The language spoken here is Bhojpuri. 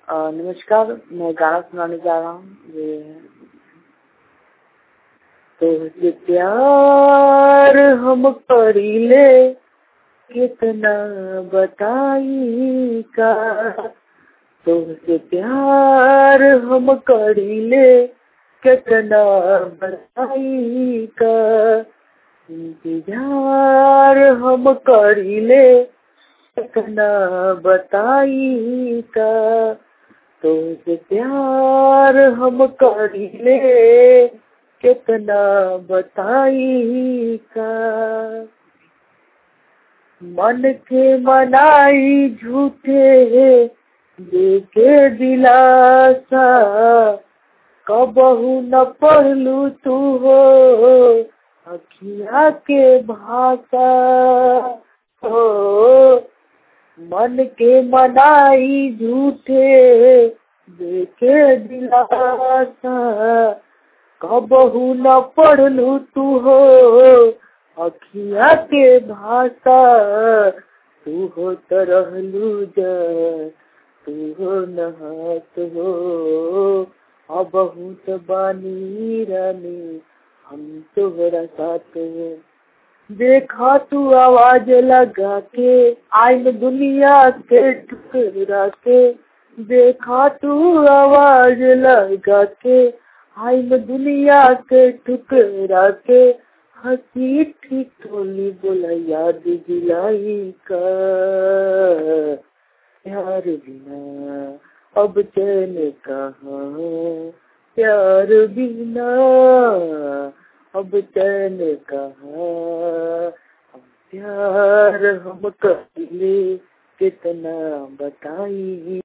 नमस्कार, मैं गाना सुनाने जा रहा हूँ। ये तुझसे प्यार हम करीले कितना बताई का, तुझसे प्यार हम करीले कितना बताई का, इंतजार हम करीले कितना बताई का, तुझसे प्यार हम करीले कितना बताई का। मन के मनाई झूठे देके दिलासा, कबहू न पढ़लू तू हो अखिया के भाषा हो। मन के मनाई झूठे देके दिलासा, कबहू न पढ़लू तू हो अखिया के भाषा, तू हो तो रहलू जा तू हो नहात हो, अब बहुत बानी रानी हम तोहरा साथ हो। देखा तू आवाज लगा के आइन दुनिया के ठुकरा के, देखा तू आवाज लगा के आइन दुनिया के ठुकरा के, हंसी ठीक टोली बोला याद दिलाई का, प्यार बिना अब चैन कहाँ, प्यार बिना अब चैन कहाँ, प्यार हम करीले कितना बताई।